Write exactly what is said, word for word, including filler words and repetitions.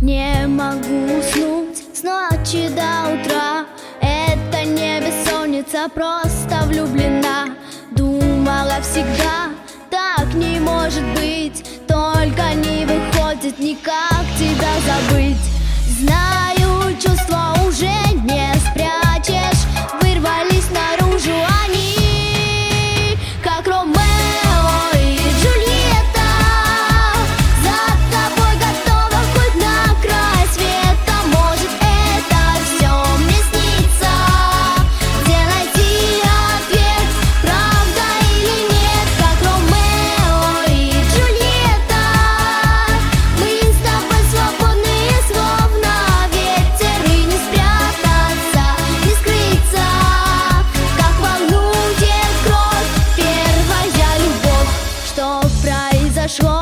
Не могу уснуть с ночи до утра. Это не бессонница, просто влюблена. Думала всегда, так не может быть. Только не выходит никак тебя забыть. Знаю, чувства уже не спрячешь. Вырвались наружу они, как Ромео и Джульетта. За тобой готова хоть на край света. Может, это все мне снится. Где найти ответ, правда или нет? Как Ромео и Джульетта. Мы с тобой свободные, словно ветер. И не спрятаться, не скрыться. Как волнует кровь первая любовь. Что произошло?